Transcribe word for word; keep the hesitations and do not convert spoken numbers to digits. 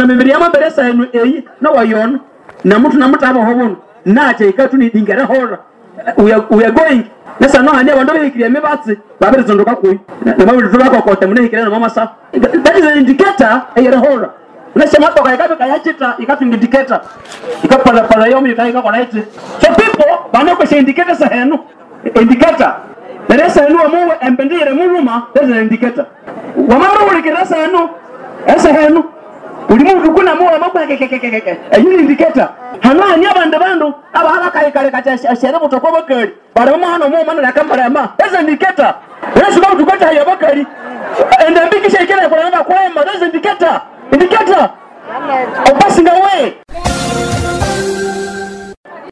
na mibiri ya maberesa enu eyi na wayon na mtu na mtu abo hobon na che ikatu ni dingera hora we are, we are going nesa no hanya wando bikire me batsi babere zondoka kuyi na mabiri zobako kote mune hikire na mama sa that is an indicator ayera hora nesa mato ka ikabe kayachita ikatu indicator ikapala pala yomi ikaika kwa right so people bana ko indicator sa henu indicator nesa enu amu empendire muruma that is an indicator wamama ulikira sa enu esa henu ulimu kuna muwa mabwa kekekekeke ayuni indicator hanga nya bande bando aba hala kai kare kacha shere mutoko bakari bara mu hano mu mana kambara ma esa indicator yesu ba tukata ya bakari and then biki shekera kwa namba kwa ma esa indicator indicator obasinga we